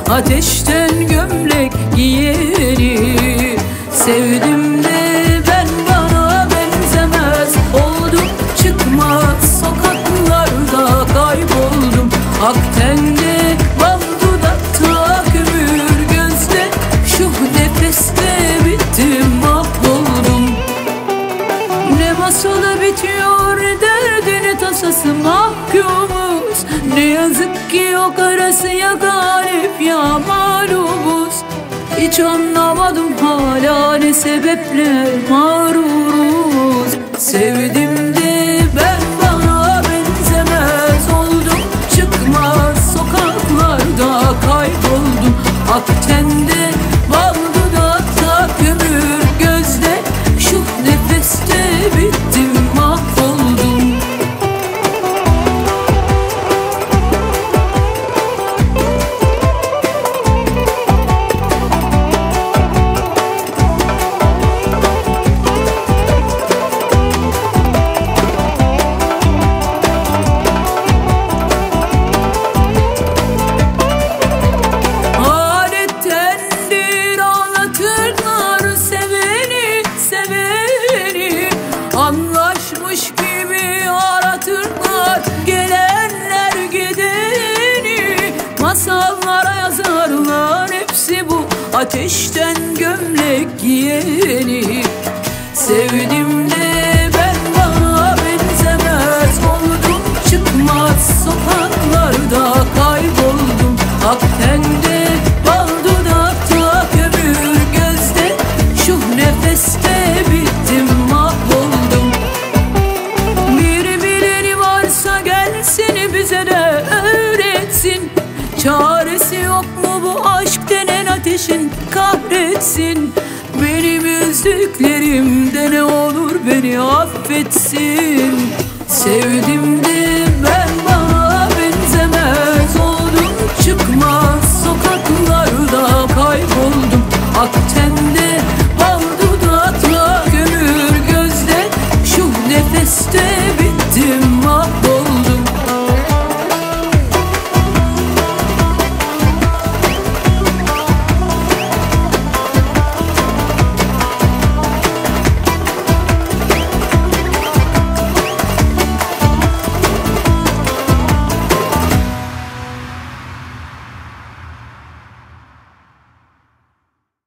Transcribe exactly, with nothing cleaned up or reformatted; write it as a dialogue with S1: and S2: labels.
S1: ateşten gömlek giyeni. Sevdim de ben bana benzemez oldum, çıkmaz sokaklarda kayboldum. Ak tende bal dudakta kömür gözde, şu nefeste bittim mahvoldum. Ne masalı bitiyor derdini tasası mahkumuz. Ne yazık ki yok arası ya galip ya mağlubuz. Hiç anlamadım hala ne sebeple mağruruz. Sevdim de ben bana benzemez oldum, çıkmaz sokaklarda kayboldum. Ak tende bal dudakta kömür gözde, şu nefeste bittim mahvoldum. Anlaşmış gibi aratırlar gelenler gideni. Masallara yazarlar hepsi bu ateşten gömlek giyeni. Sevdim de ben bana benzemez oldum, çıkmaz sokaklarda kayboldum. Ak tende bal dudakta kömür gözde, şu nefeste bittim mahvoldum. Seni bize de öğretsin, çaresi yok mu bu aşk denen ateşin, kahretsin. Benim üzdüklerimde ne olur beni affetsin. Sevdim de